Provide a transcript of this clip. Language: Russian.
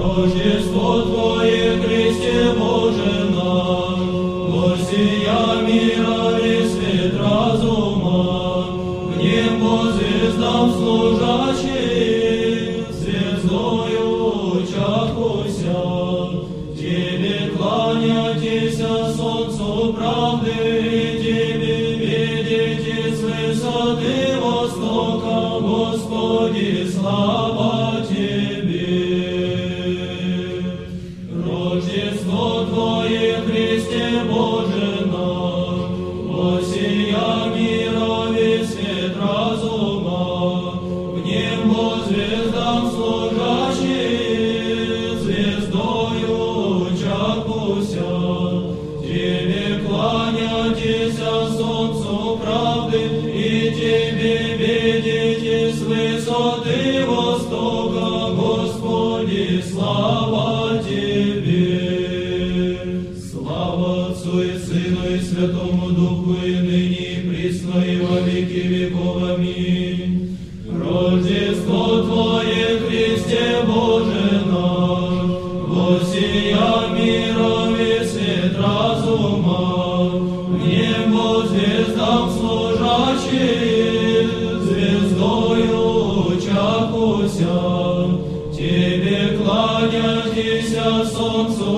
Рождество Твое, Христе Боже наш, воссия мира и свет разума, к небу звездам служащих, звездою чахуся, Тебе кланяйтеся, солнцу правды, и Тебе видите с высоты востока, Господи, слава Тебе. Рождество Твое, Христе Боже наш, воссия мира весь свет разума, в небо звездам служащих, звездою чахуся, Тебе кланяйтеся, солнцу правды, и Тебе видите с высоты востока, Господи, слава Тебе. Слава Отцу и Сыну и Святому Духу, и ныне, и присно, и во веки веков. Аминь. Рождество Твое, Христе Боже наш, воссия мира весь свет разума, в небо звездам служащих, звездою чахуся, Тебе кланяйтеся, солнцу